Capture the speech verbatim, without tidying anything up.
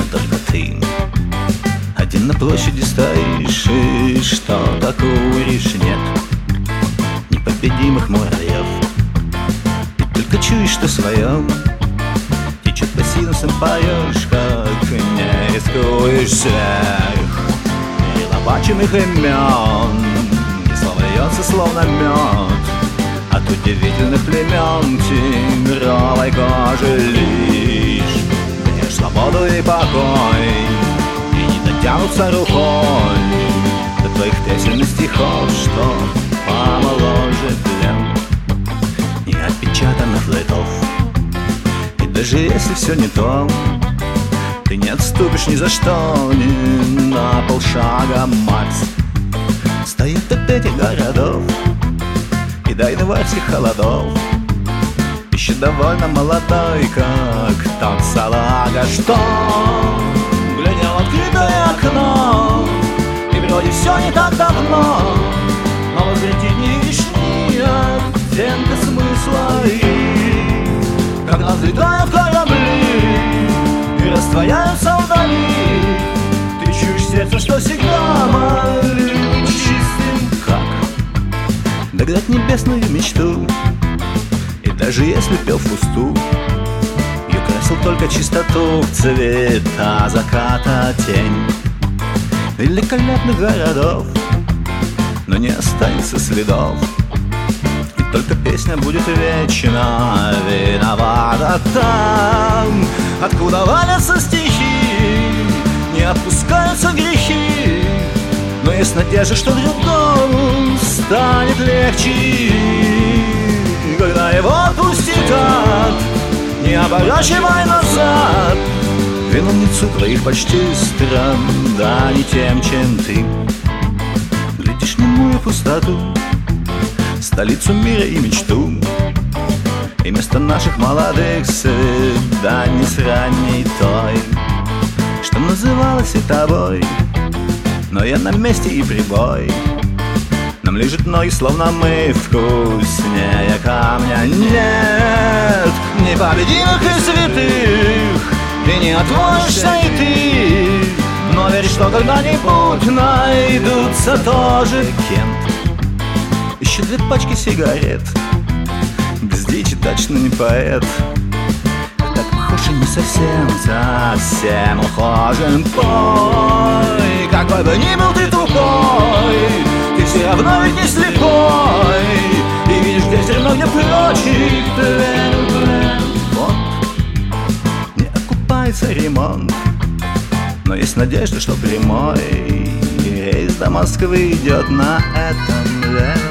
только ты. Один на площади стоишь, и что-то куришь, нет непобедимых муравьев. И только чуешь, что своем течет по синусам, поешь, как не рискуешь сверх перелопаченных имен. И слово льется, словно мед от удивительных племен тигровой кожи лишь. Даешь свободу и покой, и не дотянутся рукой до твоих песен и стихов, что помоложе плен и отпечатанных летов. И даже если все не то, ты не отступишь ни за что, ни на полшага, Макс. Стоит от этих городов и до январских холодов еще довольно молодой, как тот салага, что глядел в открытое окно, и вроде все не так давно, но возлететь не лишний оттенка смысла. И когда взлетают корабли и растворяются вдали, ты чуешь сердце, что сигнал чистым, как догнать небесную мечту. И даже если пел впустую, ее красил только чистоту цвета заката тень великолепных городов, но не останется следов. И только песня будет вечно виновата там, откуда валятся стихи, не отпускаются грехи. Но есть надежда, что другому станет легче, когда его отпустит ад. Не оборачивай назад виновницу твоих почти страданий тем, чем ты глядишь немую пустоту, столицу мира и мечту, и вместо наших молодых свиданий с ранней той, что называлась и тобой. Но я на месте и прибой, нам лежит ноги, словно мы вкуснее камня. Нет непобедимых и святых, и не отмоешься и ты, но верь, что когда-нибудь найдутся тоже Кент. Еще две пачки сигарет, без дичи точно не поэт. Так ухожен не совсем, совсем ухожен. Пой, какой бы ни был ты тупой, ты все равно ведь не слепой, и видишь, где зерно, где прочий тлен. Вот, не окупается ремонт, но есть надежда, что прямой рейс до Москвы идет на этом летом.